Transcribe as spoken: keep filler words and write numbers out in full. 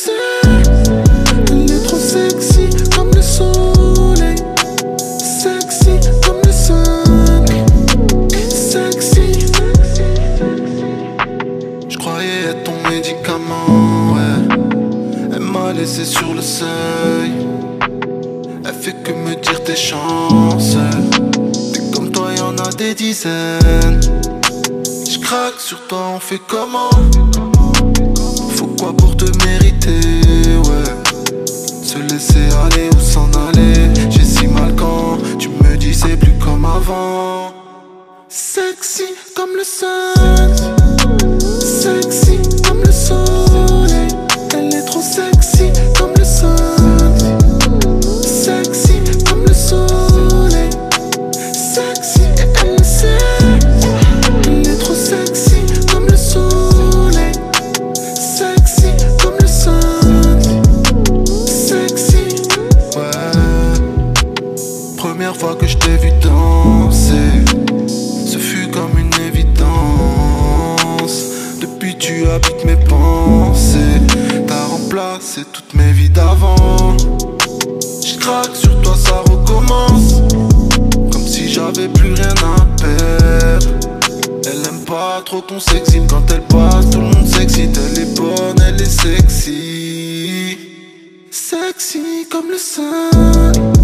sait, elle est trop sexy comme le soleil. Sexy comme le soleil. Sexy. Je croyais être ton médicament, ouais. Elle m'a laissé sur le seuil. Elle fait que me dire tes chances. Des comme toi y'en a des dizaines. Je craque sur toi, on fait comment? Faut quoi pour te mériter, ouais. Se laisser aller ou s'en aller. J'ai si mal quand tu me dis c'est plus comme avant. Sexy comme le sun. Sexy comme le soleil. Elle est trop sexy comme le sun. Sexy comme le soleil. Sexy et elle le sait. Elle est trop sexy comme le soleil. Sexy comme le sun. Sexy. Ouais. Première fois que je t'ai vu danser, ce fut comme une évidence. Depuis tu habites mes pensées. T'as remplacé toutes mes vies d'avant. Je craque sur toi, ça recommence. Comme si j'avais plus rien à perdre. Elle aime pas trop qu'on s'exhibe. Quand elle passe, tout le monde s'excite. Elle est bonne, elle est sexy. Sexy comme le sun.